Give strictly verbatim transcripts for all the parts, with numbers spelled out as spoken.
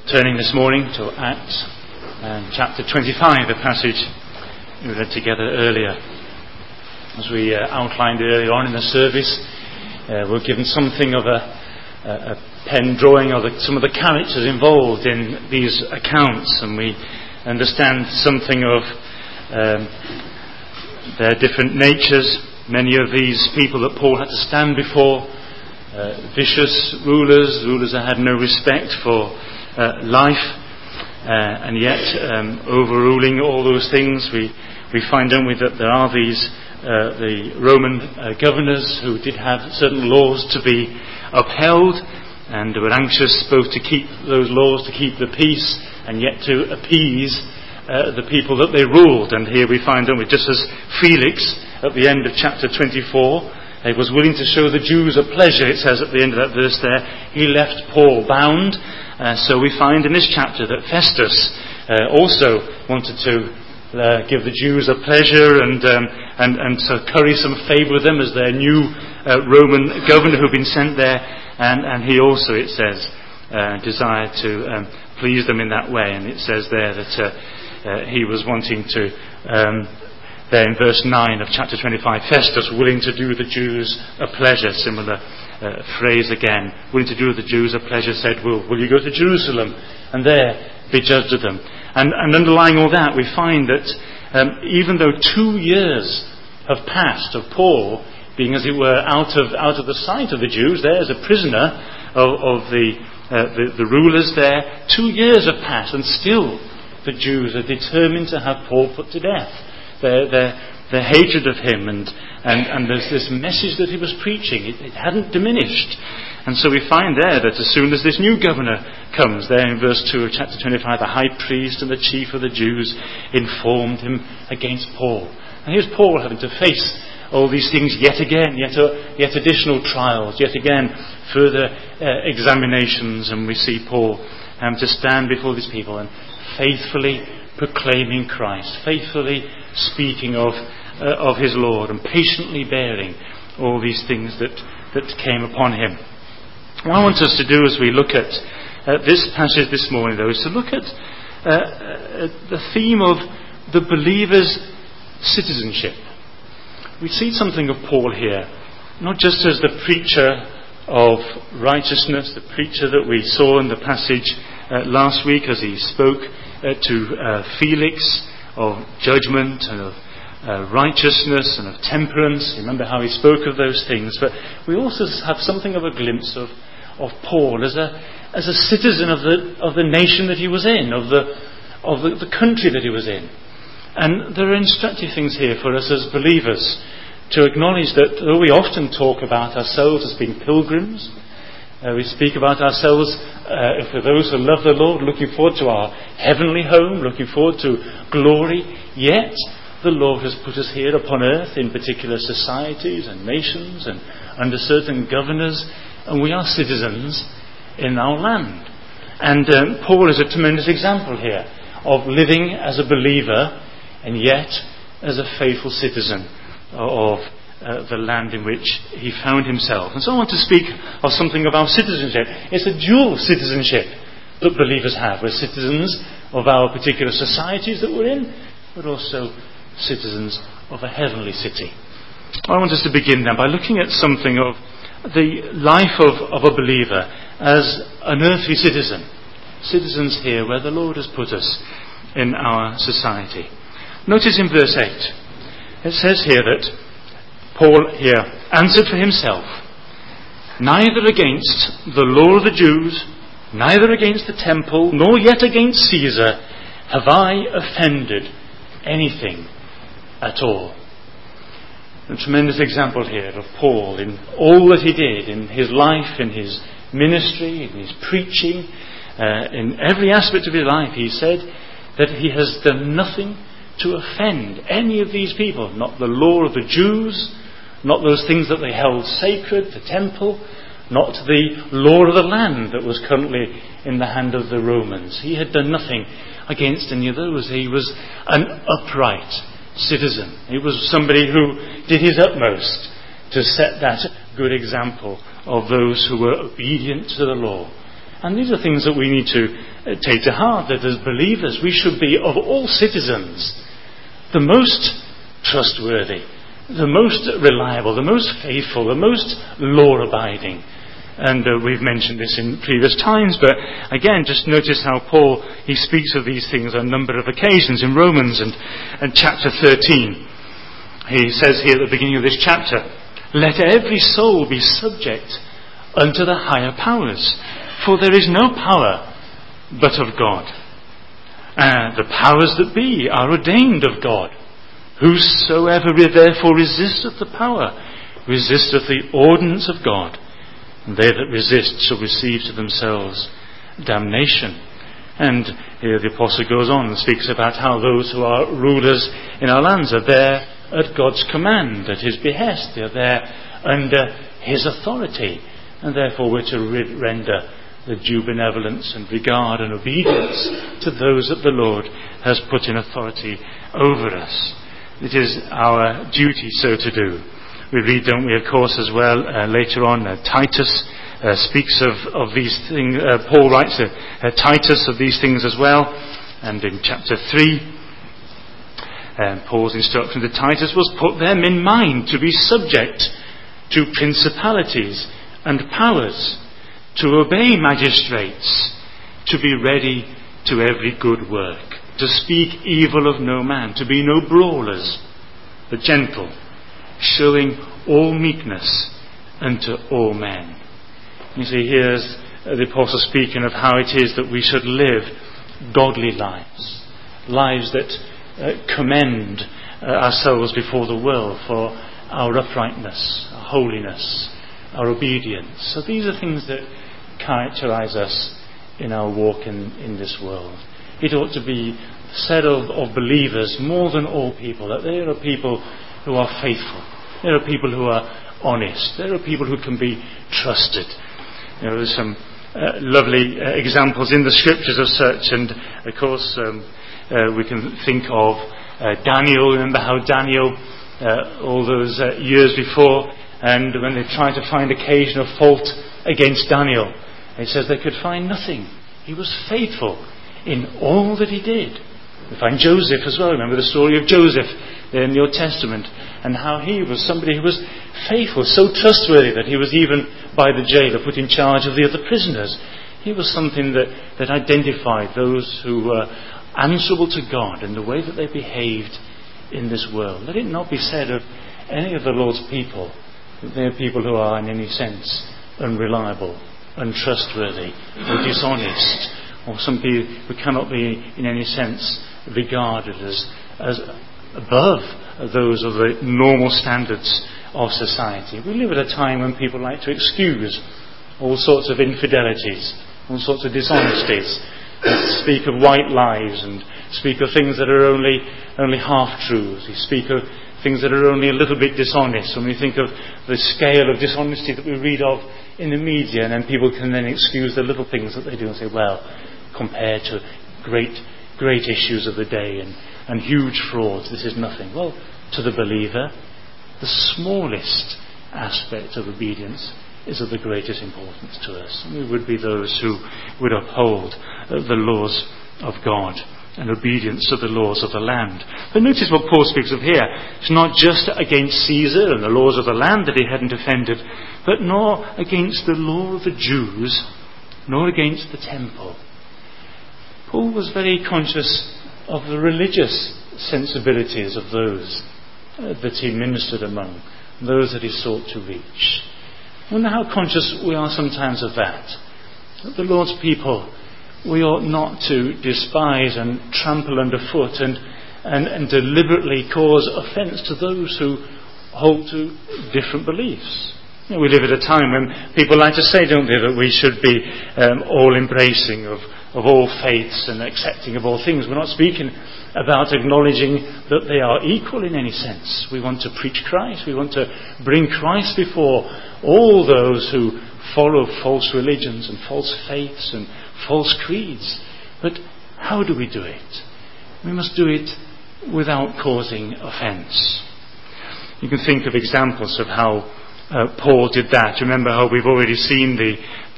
Turning this morning to Acts and chapter twenty-five, a passage we read together earlier. As we uh, outlined earlier on in the service, uh, we're given something of a, a, a pen drawing of the, some of the characters involved in these accounts, and we understand something of um, their different natures. Many of these people that Paul had to stand before, uh, vicious rulers, rulers that had no respect for Uh, life, uh, and yet um, overruling all those things, we we find, don't we, that there are these uh, the Roman uh, governors who did have certain laws to be upheld, and were anxious both to keep those laws, to keep the peace, and yet to appease uh, the people that they ruled. And here we find, don't we, just as Felix at the end of chapter twenty-four, he was willing to show the Jews a pleasure, it says at the end of that verse there, he left Paul bound. Uh, so we find in this chapter that Festus uh, also wanted to uh, give the Jews a pleasure and um, and and so curry some favour with them as their new uh, Roman governor who'd been sent there, and, and he also, it says, uh, desired to um, please them in that way. And it says there that uh, uh, he was wanting to, um, there in verse nine of chapter twenty-five, Festus willing to do the Jews a pleasure, similar Uh, phrase again, willing to do the Jews a pleasure, said, will, will you go to Jerusalem and there be judged of them? And, and underlying all that, we find that um, even though two years have passed of Paul being, as it were, out of out of the sight of the Jews, there as a prisoner of, of the, uh, the the rulers there, two years have passed, and still the Jews are determined to have Paul put to death. Their, their, their hatred of him, and And, and there's this message that he was preaching. It, it hadn't diminished. And so we find there that as soon as this new governor comes, there in verse two of chapter twenty-five, the high priest and the chief of the Jews informed him against Paul. And here's Paul having to face all these things yet again, yet, uh, yet additional trials, yet again further uh, examinations. And we see Paul having to stand before these people and faithfully proclaiming Christ, faithfully speaking of Uh, of his Lord, and patiently bearing all these things that, that came upon him. What I want us to do as we look at uh, this passage this morning, though, is to look at uh, uh, the theme of the believer's citizenship. We see something of Paul here, not just as the preacher of righteousness, the preacher that we saw in the passage uh, last week as he spoke uh, to uh, Felix of judgment and of Uh, righteousness and of temperance. Remember how he spoke of those things. But we also have something of a glimpse of, of Paul as a as a citizen of the of the nation that he was in, of the of the, the country that he was in. And there are instructive things here for us as believers to acknowledge that though we often talk about ourselves as being pilgrims, uh, we speak about ourselves uh, for those who love the Lord, looking forward to our heavenly home, looking forward to glory, yet the Lord has put us here upon earth in particular societies and nations and under certain governors, and we are citizens in our land. And um, Paul is a tremendous example here of living as a believer and yet as a faithful citizen of uh, the land in which he found himself. And so I want to speak of something of our citizenship. It's a dual citizenship that believers have. We're citizens of our particular societies that we're in, but also citizens of a heavenly city. I want us to begin then by looking at something of the life of, of a believer as an earthly citizen. Citizens here where the Lord has put us in our society. Notice in verse eight, it says here that Paul here answered for himself, neither against the law of the Jews, neither against the temple, nor yet against Caesar have I offended anything at all. A tremendous example here of Paul in all that he did, in his life, in his ministry, in his preaching, uh, in every aspect of his life. He said that he has done nothing to offend any of these people, not the law of the Jews, not those things that they held sacred, the temple, not the law of the land that was currently in the hand of the Romans. He had done nothing against any of those. He was an upright citizen. He was somebody who did his utmost to set that good example of those who were obedient to the law And these are things that we need to uh, take to heart, that as believers we should be, of all citizens, the most trustworthy, the most reliable, the most faithful, the most law-abiding. And uh, we've mentioned this in previous times, but again, just notice how Paul, he speaks of these things on a number of occasions in Romans and, and chapter thirteen. He says here at the beginning of this chapter, "Let every soul be subject unto the higher powers, for there is no power but of God. And the powers that be are ordained of God. Whosoever therefore resisteth the power, resisteth the ordinance of God. And they that resist shall receive to themselves damnation." And here the apostle goes on and speaks about how those who are rulers in our lands are there at God's command, at his behest. They are there under his authority. And therefore we're to render the due benevolence and regard and obedience to those that the Lord has put in authority over us. It is our duty so to do. We read, don't we, of course, as well, uh, later on, uh, Titus uh, speaks of, of these things. Uh, Paul writes to uh, Titus of these things as well. And in chapter three, um, Paul's instruction to Titus was, "Put them in mind to be subject to principalities and powers, to obey magistrates, to be ready to every good work, to speak evil of no man, to be no brawlers, but gentle, showing all meekness unto all men." You see, here's the apostle speaking of how it is that we should live godly lives, lives that uh, commend uh, ourselves before the world for our uprightness, our holiness, our obedience. So these are things that characterize us in our walk in, in this world. It ought to be said of, of believers more than all people that there are people who are faithful. There are people who are honest. There are people who can be trusted. You know, there's some uh, lovely uh, examples in the scriptures of such, and of course um, uh, we can think of uh, Daniel. Remember how Daniel, uh, all those uh, years before, and when they tried to find occasion of fault against Daniel, it says they could find nothing. He was faithful in all that he did. We find Joseph as well. Remember the story of Joseph there in the Old Testament, and how he was somebody who was faithful, so trustworthy that he was even by the jailer put in charge of the other prisoners. He was something that, that identified those who were answerable to God in the way that they behaved in this world. Let it not be said of any of the Lord's people that they are people who are in any sense unreliable, untrustworthy, or dishonest, or some people who cannot be in any sense regarded as, as above those of the normal standards of society. We live at a time when people like to excuse all sorts of infidelities, all sorts of dishonesties, speak of white lies and speak of things that are only only half-truths. We speak of things that are only a little bit dishonest. When we think of the scale of dishonesty that we read of in the media, and then people can then excuse the little things that they do and say, well, compared to great great issues of the day and, and huge frauds, this is nothing. Well, to the believer, the smallest aspect of obedience is of the greatest importance to us. And we would be those who would uphold uh, the laws of God and obedience to the laws of the land. But notice what Paul speaks of here. It's not just against Caesar and the laws of the land that he hadn't offended, but nor against the law of the Jews, nor against the temple. Paul was very conscious of the religious sensibilities of those uh, that he ministered among, those that he sought to reach. I wonder how conscious we are sometimes of that. That the Lord's people, we ought not to despise and trample underfoot and, and, and deliberately cause offence to those who hold to different beliefs. You know, we live at a time when people like to say, don't they, that we should be um, all embracing of, of all faiths and accepting of all things. We're not speaking about acknowledging that they are equal in any sense. We want to preach Christ. We want to bring Christ before all those who follow false religions and false faiths and false creeds. But how do we do it? We must do it without causing offence. You can think of examples of how uh, Paul did that. Remember how we've already seen the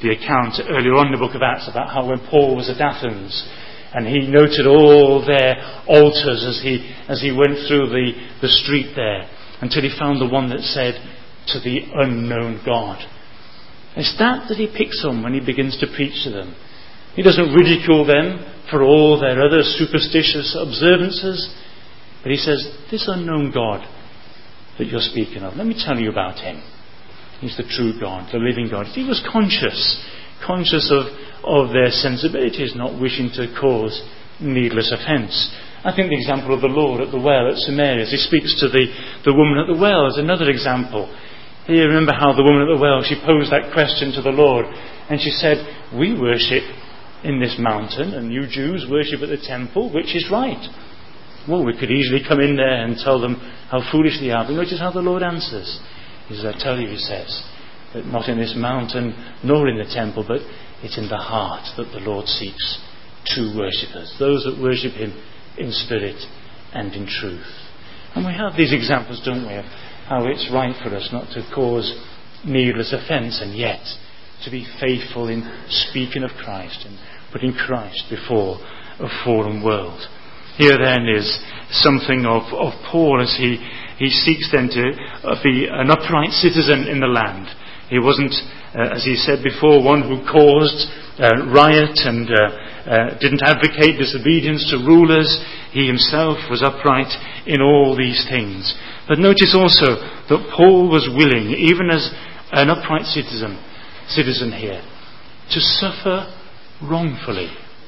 the account earlier on in the book of Acts about how when Paul was at Athens and he noted all their altars as he as he went through the, the street there until he found the one that said, "To the unknown God." It's that that he picks on when he begins to preach to them. He doesn't ridicule them for all their other superstitious observances, but he says, this unknown God that you're speaking of, let me tell you about him. He's the true God, the living God. He was conscious, conscious of, of their sensibilities, not wishing to cause needless offence. I think the example of the Lord at the well at Samaria, as he speaks to the, the woman at the well, is another example. You remember how the woman at the well, she posed that question to the Lord, and she said, we worship in this mountain, and you Jews worship at the temple, which is right? Well, we could easily come in there and tell them how foolish they are, but notice how the Lord answers. He says, I tell you, he says, that not in this mountain, nor in the temple, but it's in the heart that the Lord seeks true worshippers, those that worship him in spirit and in truth. And we have these examples, don't we, of how it's right for us not to cause needless offence, and yet to be faithful in speaking of Christ and putting Christ before a fallen world. Here then is something of, of Paul as he, he seeks then to be an upright citizen in the land. He wasn't, uh, as he said before, one who caused uh, riot and uh, uh, didn't advocate disobedience to rulers. He himself was upright in all these things. But notice also that Paul was willing, even as an upright citizen, citizen here, to suffer wrongfully.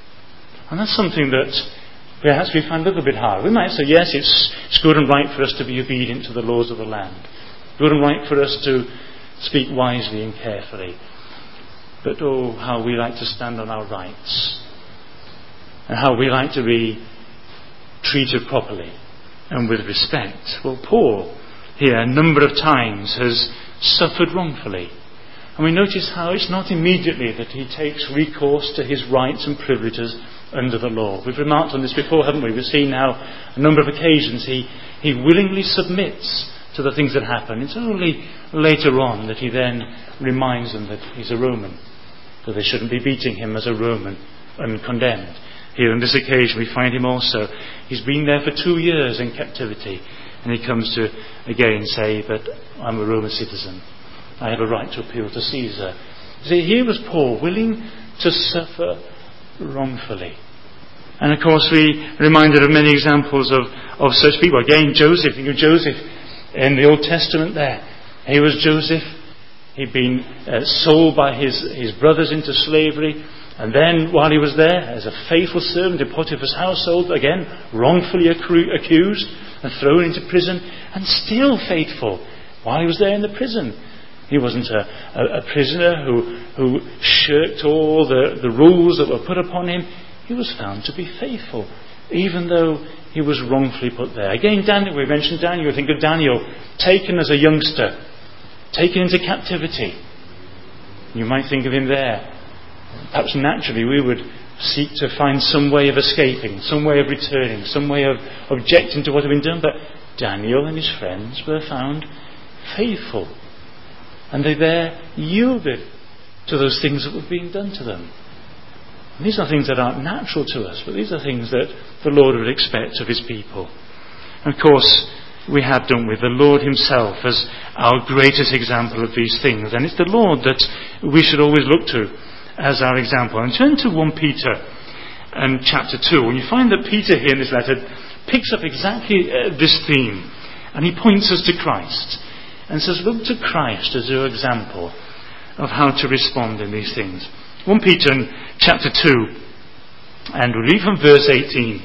And that's something that perhaps we find a little bit hard. We might say, yes, it's, it's good and right for us to be obedient to the laws of the land. Good and right for us to speak wisely and carefully. But oh, how we like to stand on our rights. And how we like to be treated properly and with respect. Well, Paul here a number of times has suffered wrongfully. And we notice how it's not immediately that he takes recourse to his rights and privileges under the law. We've remarked on this before, haven't we? We've seen how a number of occasions he, he willingly submits to the things that happen. It's only later on that he then reminds them that he's a Roman, that they shouldn't be beating him as a Roman uncondemned. Here on this occasion we find him also. He's been there for two years in captivity, and he comes to again say, but I'm a Roman citizen. I have a right to appeal to Caesar. See, here was Paul willing to suffer wrongfully. And of course we are reminded of many examples of, of such people. Again, Joseph, think of Joseph in the Old Testament there. Here was Joseph. He'd been uh, sold by his, his brothers into slavery. And then while he was there, as a faithful servant in Potiphar's household, again, wrongfully accru- accused and thrown into prison, and still faithful while he was there in the prison. He wasn't a, a, a prisoner who, who shirked all the, the rules that were put upon him. He was found to be faithful, even though he was wrongfully put there. Again, Daniel, we mentioned Daniel. Think of Daniel, taken as a youngster, taken into captivity. You might think of him there. Perhaps naturally we would seek to find some way of escaping, some way of returning, some way of objecting to what had been done. But Daniel and his friends were found faithful. And they there yielded to those things that were being done to them. And these are things that aren't natural to us, but these are things that the Lord would expect of his people. And of course, we have done with the Lord himself as our greatest example of these things. And it's the Lord that we should always look to as our example. And turn to First Peter and chapter two. And you find that Peter here in this letter picks up exactly uh, this theme. And he points us to Christ. And says, look to Christ as your example of how to respond in these things. First Peter in chapter two. And we read from verse eighteen.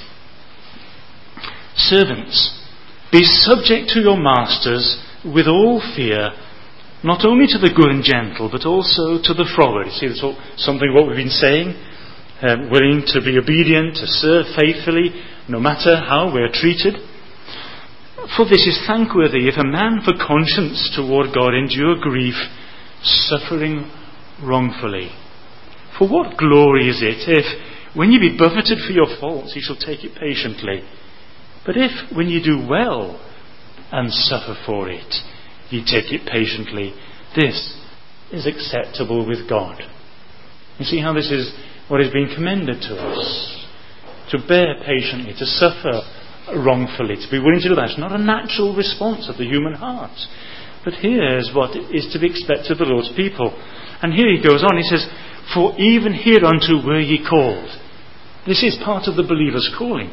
Servants, be subject to your masters with all fear, not only to the good and gentle, but also to the froward. You see, that's all, something what we've been saying. Um, willing to be obedient, to serve faithfully, no matter how we're treated. For this is thankworthy if a man for conscience toward God endure grief, suffering wrongfully. For what glory is it if, when you be buffeted for your faults, you shall take it patiently? But if, when you do well and suffer for it, you take it patiently, this is acceptable with God. You see how this is what is being commended to us. To bear patiently, to suffer wrongfully, to be willing to do that. It's not a natural response of the human heart. But here's what is to be expected of the Lord's people. And here he goes on, he says, for even hereunto were ye called. This is part of the believer's calling.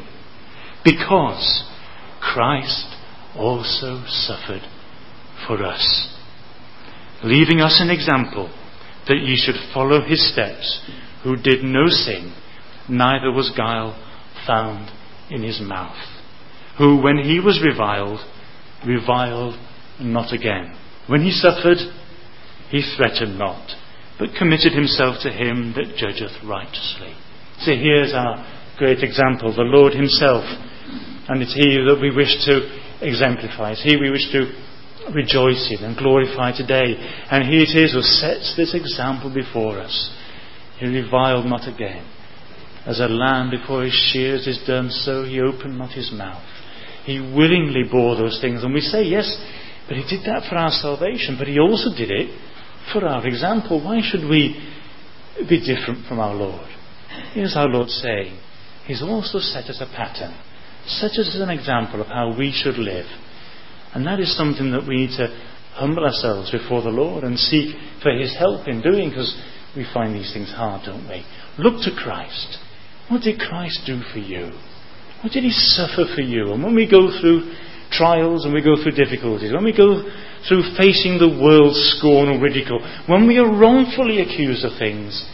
Because Christ also suffered for us, leaving us an example that ye should follow his steps, who did no sin, neither was guile found in his mouth, who when he was reviled, reviled not again. When he suffered, he threatened not, but committed himself to him that judgeth righteously. So here's our great example, the Lord himself. And it's he that we wish to exemplify. It's he we wish to rejoice in and glorify today. And he it is who sets this example before us. He reviled not again. As a lamb before his shears is dumb, so he opened not his mouth. He willingly bore those things. And we say, yes, but he did that for our salvation. But he also did it for our example. Why should we be different from our Lord? Here's our Lord saying, he's also set us a pattern. Such as an example of how we should live. And that is something that we need to humble ourselves before the Lord and seek for his help in doing, because we find these things hard, don't we? Look to Christ. What did Christ do for you? What did he suffer for you? And when we go through trials and we go through difficulties, when we go through facing the world's scorn or ridicule, when we are wrongfully accused of things,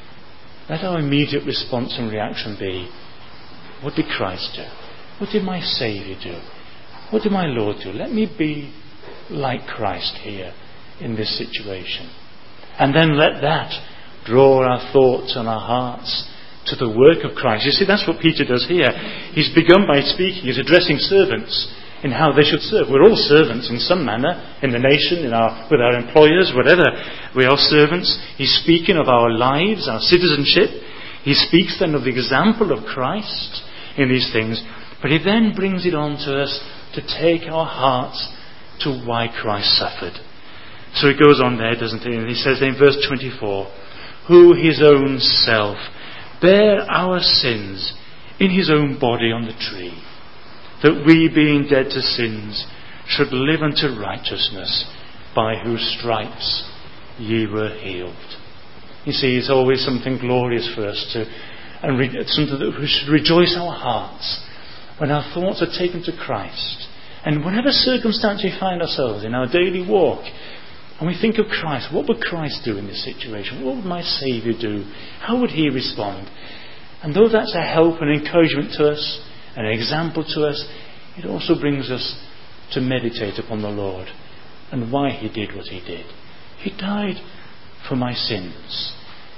let our immediate response and reaction be, what did Christ do? What did my Saviour do? What did my Lord do? Let me be like Christ here in this situation. And then let that draw our thoughts and our hearts to the work of Christ. You see, that's what Peter does here. He's begun by speaking, he's addressing servants in how they should serve. We're all servants in some manner, in the nation, in our, with our employers, whatever. We are servants. He's speaking of our lives, our citizenship. He speaks then of the example of Christ in these things. But he then brings it on to us to take our hearts to why Christ suffered. So he goes on there, doesn't he? And he says in verse twenty-four, who his own self bare our sins in his own body on the tree, that we being dead to sins should live unto righteousness, by whose stripes ye were healed. You see, it's always something glorious for us to, and re- something that we should rejoice our hearts when our thoughts are taken to Christ. And whatever circumstance we find ourselves in our daily walk, and we think of Christ, what would Christ do in this situation? What would my Saviour do? How would he respond? And though that's a help and encouragement to us, an example to us, it also brings us to meditate upon the Lord and why he did what he did. He died for my sins.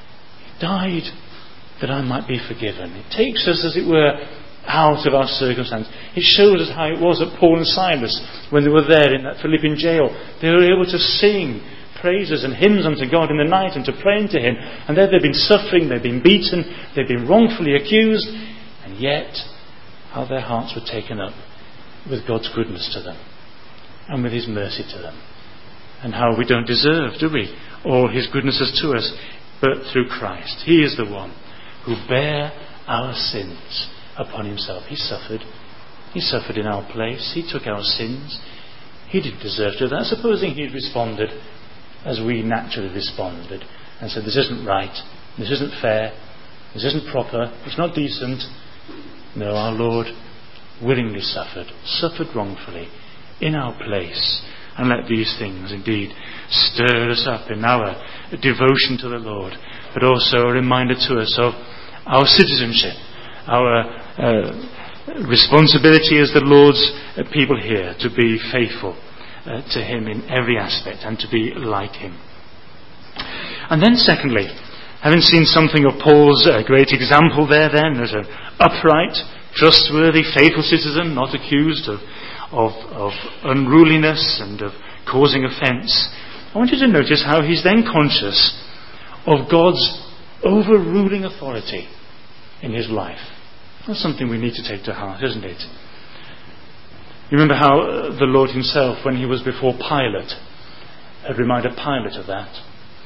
He died that I might be forgiven. It takes us, as it were, out of our circumstance. It shows us how it was at Paul and Silas when they were there in that Philippian jail. They were able to sing praises and hymns unto God in the night and to pray unto him. And there they've been suffering, they've been beaten, they've been wrongfully accused, and yet how their hearts were taken up with God's goodness to them and with his mercy to them. And how we don't deserve, do we, all his goodnesses to us, but through Christ. He is the one who bare our sins upon himself. He suffered. He suffered in our place. He took our sins. He didn't deserve to do that. Supposing he'd responded as we naturally responded and said, this isn't right, this isn't fair, this isn't proper, it's not decent. No, our Lord willingly suffered, suffered wrongfully in our place. And let these things indeed stir us up in our devotion to the Lord, but also a reminder to us of our citizenship, our uh, responsibility as the Lord's uh, people here to be faithful uh, to him in every aspect and to be like him. And then secondly, having seen something of Paul's uh, great example there then as an upright, trustworthy, faithful citizen, not accused of, of, of unruliness and of causing offence, I want you to notice how he's then conscious of God's overruling authority in his life. That's something we need to take to heart, isn't it? You remember how the Lord himself, when he was before Pilate, had reminded Pilate of that.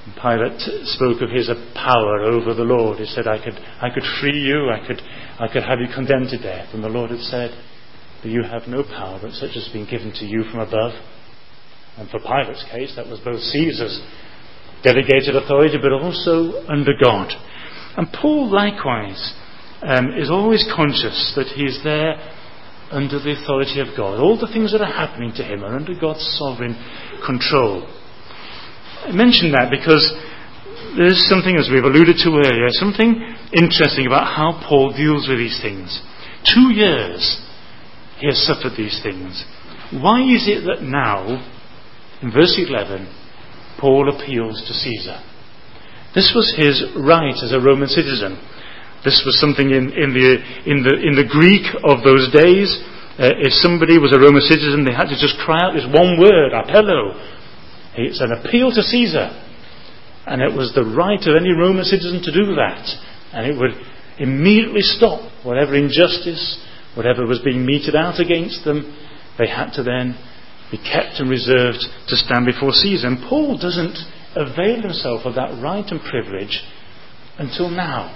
And Pilate spoke of his power over the Lord. He said, I could I could free you, I could I could have you condemned to death. And the Lord had said that you have no power, but such has been given to you from above. And for Pilate's case, that was both Caesar's delegated authority, but also under God. And Paul, likewise, um, is always conscious that he is there under the authority of God. All the things that are happening to him are under God's sovereign control. I mention that because there is something, as we've alluded to earlier, something interesting about how Paul deals with these things. Two years he has suffered these things. Why is it that now, in verse eleven, Paul appeals to Caesar? This was his right as a Roman citizen. This was something in, in, the, in, the, in the Greek of those days. Uh, if somebody was a Roman citizen, they had to just cry out this one word, appello. It's an appeal to Caesar. And it was the right of any Roman citizen to do that. And it would immediately stop whatever injustice, whatever was being meted out against them. They had to then be kept and reserved to stand before Caesar. And Paul doesn't avail himself of that right and privilege until now.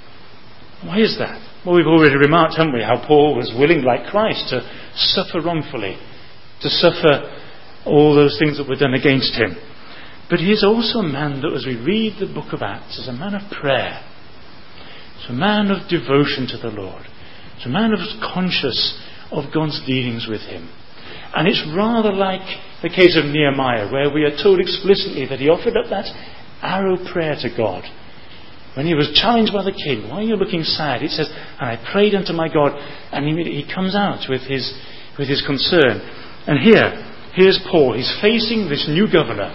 Why is that? Well, we've already remarked, haven't we, how Paul was willing, like Christ, to suffer wrongfully, to suffer all those things that were done against him. But he is also a man that, as we read the book of Acts, is a man of prayer. He's a man of devotion to the Lord. He's a man who's conscious of God's dealings with him. And it's rather like the case of Nehemiah, where we are told explicitly that he offered up that arrow prayer to God. When he was challenged by the king, why are you looking sad? It says, and I prayed unto my God, and he, he comes out with his, with his concern. And here, here's Paul. He's facing this new governor.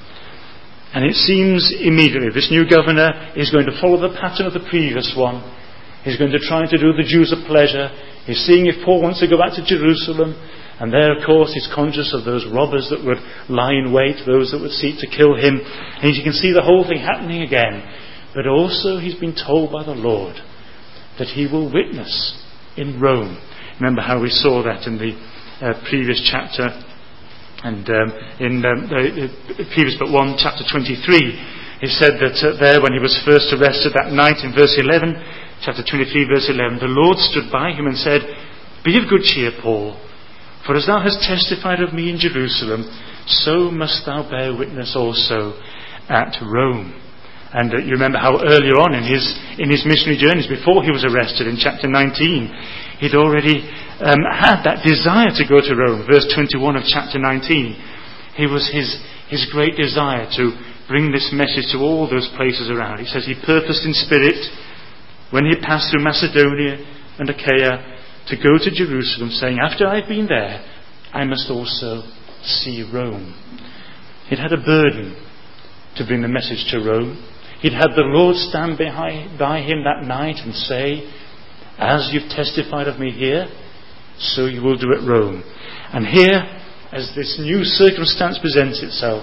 And it seems immediately this new governor is going to follow the pattern of the previous one. He's going to try to do the Jews a pleasure. He's seeing if Paul wants to go back to Jerusalem. And there, of course, he's conscious of those robbers that would lie in wait, those that would seek to kill him. And you can see the whole thing happening again. But also he's been told by the Lord that he will witness in Rome. Remember how we saw that in the uh, previous chapter, and um, in um, the, the previous but one, chapter twenty-three. He said that uh, there when he was first arrested that night in verse eleven, chapter twenty-three, verse eleven, the Lord stood by him and said, Be of good cheer, Paul, for as thou hast testified of me in Jerusalem, so must thou bear witness also at Rome. And uh, you remember how earlier on in his in his missionary journeys, before he was arrested in chapter nineteen, he'd already um, had that desire to go to Rome. Verse twenty-one of chapter nineteen. He was his, his great desire to bring this message to all those places around. He says he purposed in spirit, when he passed through Macedonia and Achaia, to go to Jerusalem, saying, after I've been there, I must also see Rome. He'd had a burden to bring the message to Rome. He'd had the Lord stand behind, by him that night and say, as you've testified of me here, so you will do at Rome. And here, as this new circumstance presents itself,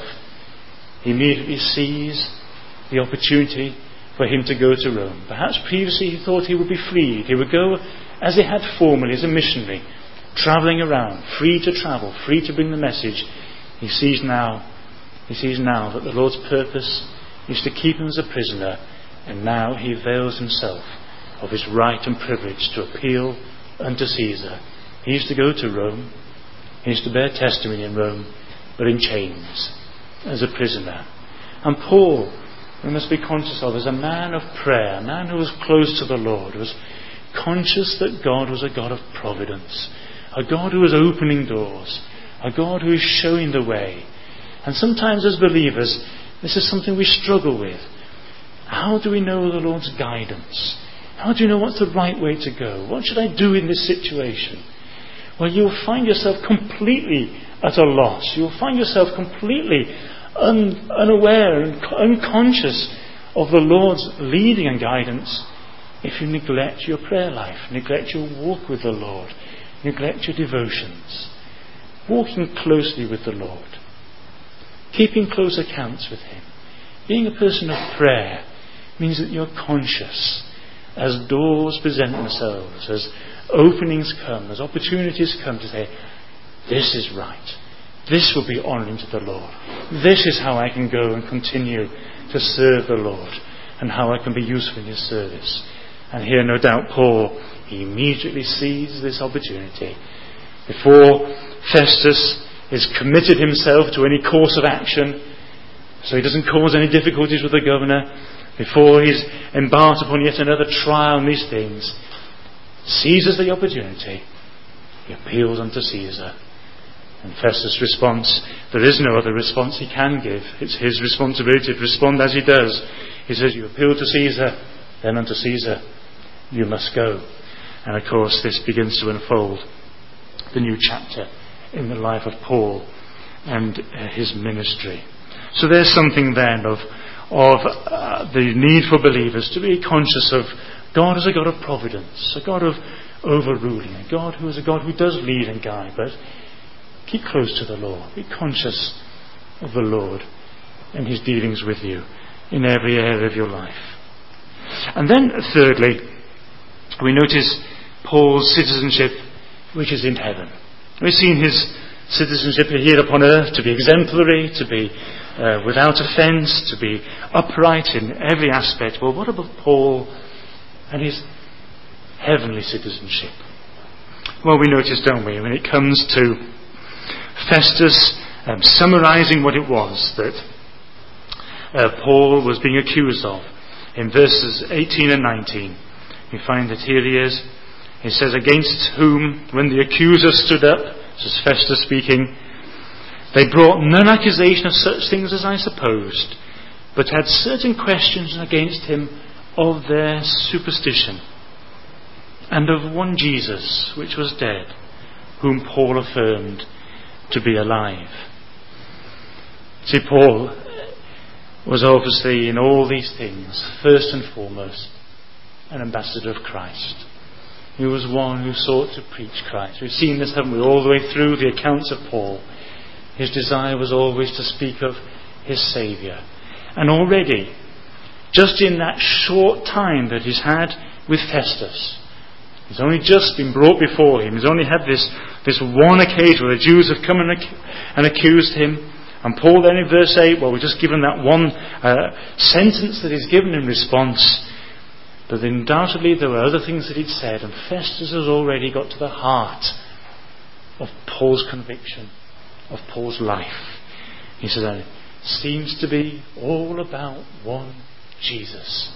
he immediately sees the opportunity for him to go to Rome. Perhaps previously he thought he would be freed. He would go as he had formerly as a missionary, travelling around, free to travel, free to bring the message. He sees now, he sees now that the Lord's purpose is to keep him as a prisoner, and now he avails himself of his right and privilege to appeal unto Caesar. He is to go to Rome. He is to bear testimony in Rome, but in chains, as a prisoner. And Paul, we must be conscious of, as a man of prayer, a man who was close to the Lord, who was conscious that God was a God of providence, a God who was opening doors, a God who is showing the way. And sometimes as believers, this is something we struggle with. How do we know the Lord's guidance? How do you know what's the right way to go? What should I do in this situation? Well, you'll find yourself completely at a loss. You'll find yourself completely un- unaware and unconscious of the Lord's leading and guidance if you neglect your prayer life, neglect your walk with the Lord, neglect your devotions. Walking closely with the Lord, keeping close accounts with him, being a person of prayer means that you're conscious as doors present themselves, as openings come, as opportunities come to say, this is right, This will be honouring to the Lord. This is how I can go and continue to serve the Lord, and how I can be useful in his service. And here, no doubt, Paul, he immediately sees this opportunity. Before Festus has committed himself to any course of action, so he doesn't cause any difficulties with the governor, before he's embarked upon yet another trial and these things, seizes the opportunity. He appeals unto Caesar. And Festus' response, there is no other response he can give. It's his responsibility to respond as he does. He says, you appeal to Caesar, then unto Caesar you must go. And of course this begins to unfold the new chapter in the life of Paul and uh, his ministry. So there's something then of, of uh, the need for believers to be conscious of God as a God of providence, a God of overruling, a God who is a God who does lead and guide, but keep close to the Lord. Be conscious of the Lord and his dealings with you in every area of your life. And then thirdly, we notice Paul's citizenship, which is in heaven. We've seen his citizenship here upon earth to be exemplary, to be uh, without offence, to be upright in every aspect. Well, what about Paul and his heavenly citizenship? Well, we notice, don't we, when it comes to Festus um, summarising what it was that uh, Paul was being accused of in verses eighteen and nineteen. We find that here he is. He says, against whom, when the accuser stood up, this is Festus speaking, they brought none accusation of such things as I supposed, but had certain questions against him of their superstition, and of one Jesus, which was dead, whom Paul affirmed to be alive. See, Paul was obviously in all these things, first and foremost, an ambassador of Christ. He was one who sought to preach Christ. We've seen this, haven't we, all the way through the accounts of Paul. His desire was always to speak of his Saviour. And already, just in that short time that he's had with Festus, he's only just been brought before him. He's only had this, this one occasion where the Jews have come and, ac- and accused him. And Paul then in verse eight, well, we're just given that one uh, sentence that he's given in response. But undoubtedly there were other things that he'd said, and Festus has already got to the heart of Paul's conviction, of Paul's life. He says, it seems to be all about one Jesus.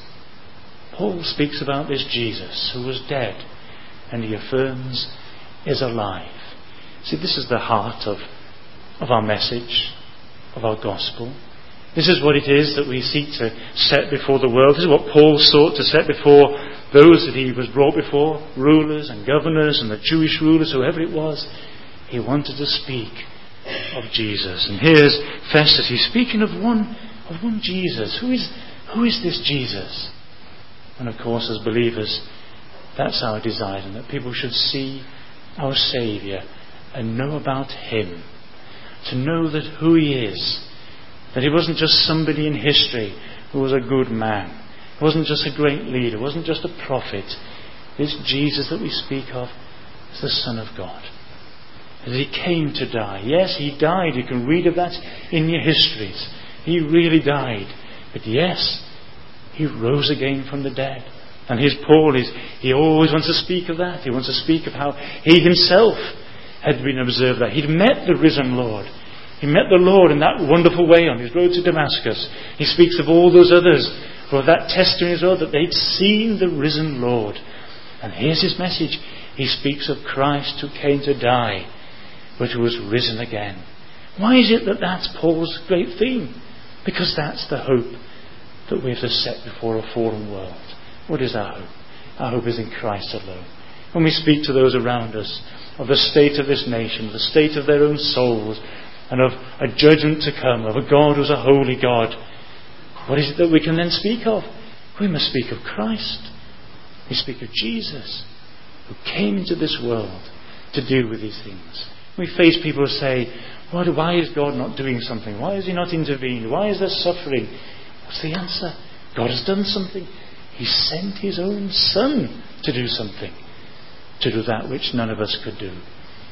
Paul speaks about this Jesus who was dead, and he affirms is alive. See, this is the heart of, of our message, of our gospel. This is what it is that we seek to set before the world. This is what Paul sought to set before those that he was brought before, rulers and governors and the Jewish rulers, whoever it was. He wanted to speak of Jesus. And here's Festus. He's speaking of one, of one Jesus. Who is, who is this Jesus? And of course, as believers, that's our desire, and that people should see our Saviour and know about him. To know that who he is. That he wasn't just somebody in history who was a good man. He wasn't just a great leader. He wasn't just a prophet. This Jesus that we speak of is the Son of God. That he came to die. Yes, he died. You can read of that in your histories. He really died. But yes, he rose again from the dead. And his Paul is, he always wants to speak of that. He wants to speak of how he himself had been observed that. He'd met the risen Lord. He met the Lord in that wonderful way on his road to Damascus. He speaks of all those others who have that testimony as well, that they'd seen the risen Lord. And here's his message. He speaks of Christ who came to die, but who was risen again. Why is it that that's Paul's great theme? Because that's the hope that we have to set before a fallen world. What is our hope? Our hope is in Christ alone. When we speak to those around us of the state of this nation, of the state of their own souls, and of a judgment to come, of a God who's a holy God, what is it that we can then speak of? We must speak of Christ. We speak of Jesus, who came into this world to deal with these things. We face people who say, what, why is God not doing something? Why has he not intervened? Why is there suffering? What's the answer? God has done something. He sent his own Son to do something, to do that which none of us could do.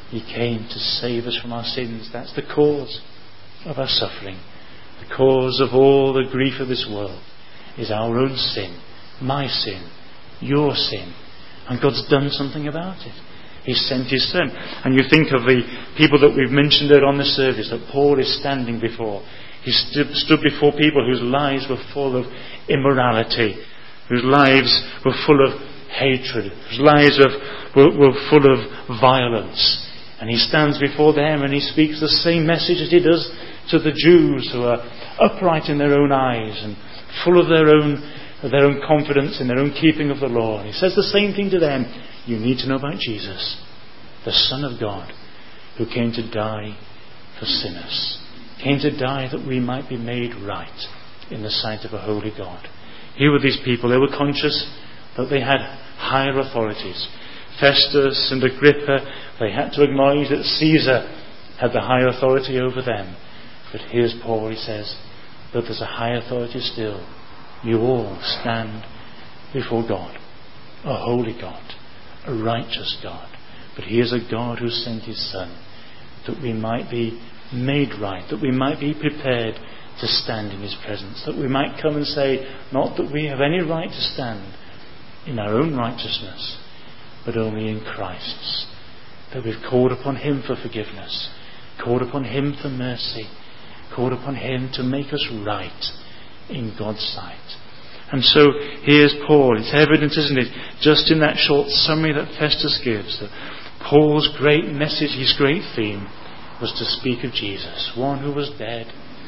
He came to save us from our sins. That's the cause of our suffering. The cause of all the grief of this world is our own sin, my sin, your sin. And God's done something about it. He sent his Son. And you think of the people that we've mentioned there on the service that Paul is standing before. He stood, stood before people whose lives were full of immorality, whose lives were full of hatred, whose lives were, were, were full of violence. And he stands before them and he speaks the same message as he does to the Jews who are upright in their own eyes and full of their own, of their own confidence in their own keeping of the law. And he says the same thing to them. You need to know about Jesus, the Son of God, who came to die for sinners, came to die that we might be made right in the sight of a holy God. Here were these people. They were conscious that they had higher authorities. Festus and Agrippa, they had to acknowledge that Caesar had the higher authority over them. But here's Paul, he says, that there's a higher authority still. You all stand before God, a holy God, a righteous God. But he is a God who sent his Son that we might be made right, that we might be prepared to stand in his presence, that we might come and say, not that we have any right to stand in our own righteousness, but only in Christ's, that we've called upon him for forgiveness, called upon him for mercy, called upon him to make us right in God's sight. And so here's Paul. It's evident, isn't it, just in that short summary that Festus gives, that Paul's great message, his great theme, was to speak of Jesus, one who was dead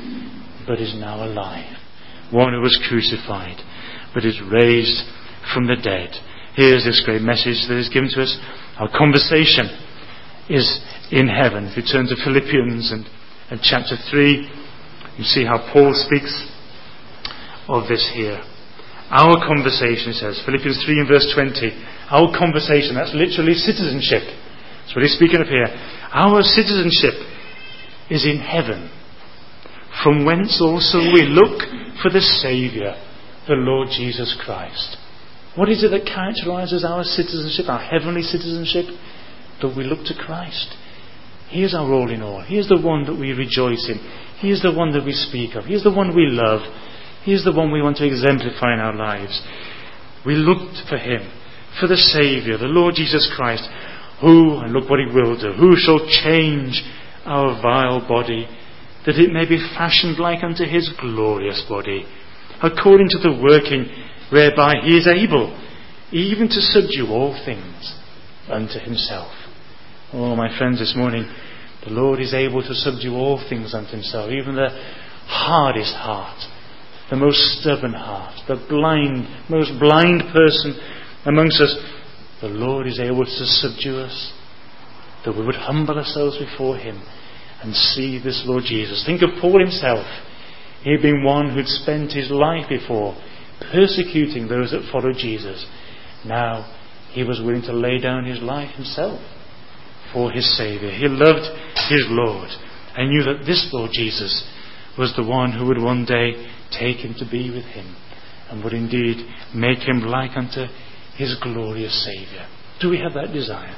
but is now alive, one who was crucified but is raised from the dead. Here's this great message that is given to us. Our conversation is in heaven. If you turn to Philippians and, and chapter three, you see how Paul speaks of this here. Our conversation, it says, Philippians three and verse twenty, our conversation, that's literally citizenship. That's what he's speaking of here. Our citizenship is in heaven, from whence also we look for the Saviour, the Lord Jesus Christ. What is it that characterises our citizenship, our heavenly citizenship? That we look to Christ. He is our all in all. He is the one that we rejoice in. He is the one that we speak of. He is the one we love. He is the one we want to exemplify in our lives. We looked for him, for the Saviour, the Lord Jesus Christ, who, and look what he will do, who shall change our vile body, that it may be fashioned like unto his glorious body, according to the working whereby he is able even to subdue all things unto himself. Oh, my friends, this morning, the Lord is able to subdue all things unto himself, even the hardest heart, the most stubborn heart, the blind, most blind person amongst us. The Lord is able to subdue us, that we would humble ourselves before him and see this Lord Jesus. Think of Paul himself. He had been one who'd spent his life before persecuting those that followed Jesus. Now he was willing to lay down his life himself for his Saviour. He loved his Lord and knew that this Lord Jesus was the one who would one day take him to be with him and would indeed make him like unto his glorious Saviour. Do we have that desire?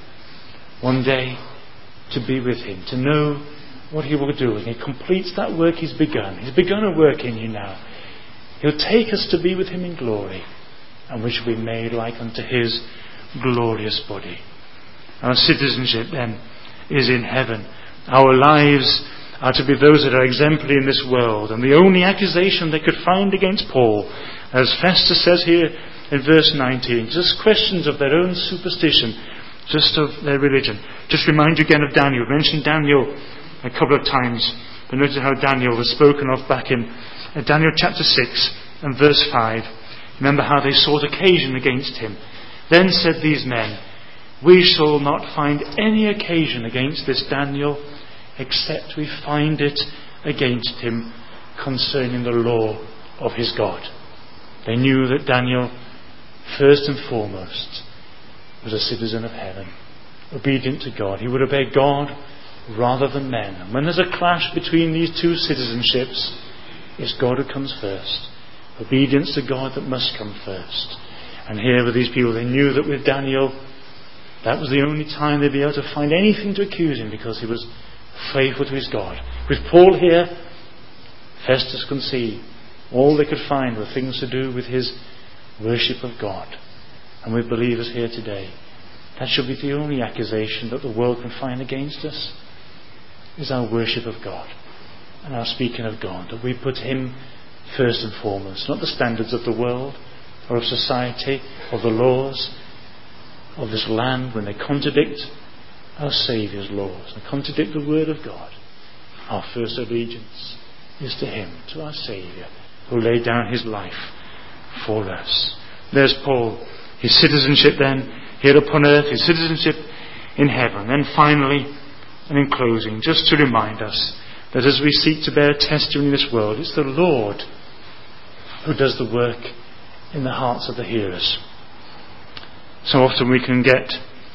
One day to be with him, to know what he will do, and he completes that work he's begun. He's begun a work in you now. He'll take us to be with him in glory, and we shall be made like unto his glorious body. Our citizenship then is in heaven. Our lives are to be those that are exemplary in this world, and the only accusation they could find against Paul, as Festus says here in verse nineteen, just questions of their own superstition, just of their religion. Just remind you again of Daniel. We mentioned Daniel a couple of times, but notice how Daniel was spoken of back in uh, Daniel chapter six and verse five. Remember how they sought occasion against him. Then said these men, we shall not find any occasion against this Daniel, except we find it against him concerning the law of his God. They knew that Daniel, first and foremost, was a citizen of heaven, obedient to God. He would obey God rather than men. And when there's a clash between these two citizenships, it's God who comes first. Obedience to God that must come first. And here with these people, they knew that with Daniel, That was the only time they'd be able to find anything to accuse him, because he was faithful to his God. With Paul here, Festus can see all they could find were things to do with his worship of God. And with believers here today, that should be the only accusation that the world can find against us, is our worship of God and our speaking of God, that we put him first and foremost, not the standards of the world or of society or the laws of this land when they contradict our Saviour's laws and contradict the Word of God. Our first allegiance is to him, to our Saviour, who laid down his life for us. There's Paul, his citizenship then here upon earth, his citizenship in heaven. Then finally, and in closing, just to remind us that as we seek to bear testimony in this world, it's the Lord who does the work in the hearts of the hearers. So often we can get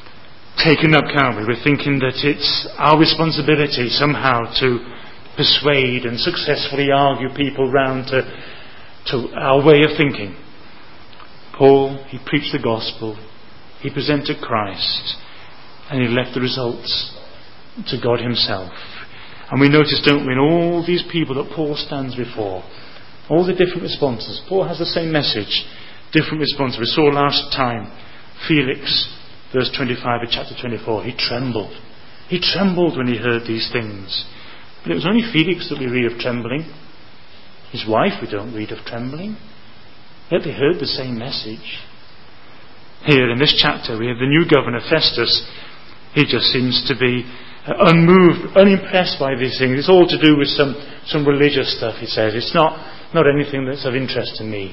taken up, can't we? We're thinking that it's our responsibility somehow to persuade and successfully argue people round to, to our way of thinking. Paul, he preached the gospel, he presented Christ, and he left the results to God himself. And we notice, don't we, in all these people that Paul stands before, all the different responses. Paul has the same message, different responses. We saw last time, Felix, verse twenty-five of chapter twenty-four, he trembled. He trembled when he heard these things. But it was only Felix that we read of trembling. His wife we don't read of trembling. Yet they heard the same message. Here in this chapter we have the new governor, Festus. He just seems to be unmoved, unimpressed by these things. It's all to do with some, some religious stuff, he says. It's not, not anything that's of interest to me.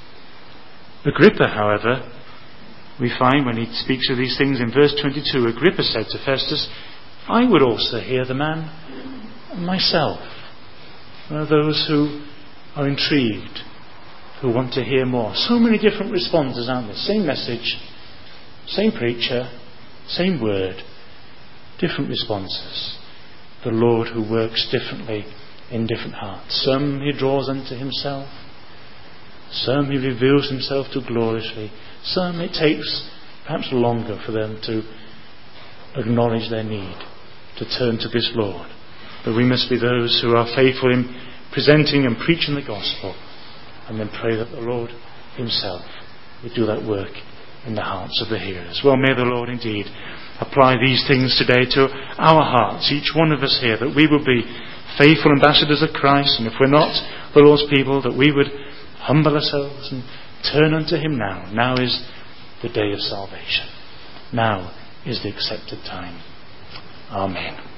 Agrippa, however, we find when he speaks of these things in verse twenty-two, Agrippa said to Festus, I would also hear the man myself. One of those who are intrigued, who want to hear more. So many different responses, aren't there? Same message, same preacher, same word, different responses. The Lord who works differently in different hearts. Some he draws unto himself. Some he reveals himself to gloriously. Some it takes perhaps longer for them to acknowledge their need, to turn to this Lord. But we must be those who are faithful in presenting and preaching the gospel, and then pray that the Lord himself would do that work in the hearts of the hearers. Well, may the Lord indeed apply these things today to our hearts, each one of us here, that we will be faithful ambassadors of Christ, and if we're not the Lord's people, that we would humble ourselves and turn unto him now. Now is the day of salvation. Now is the accepted time. Amen.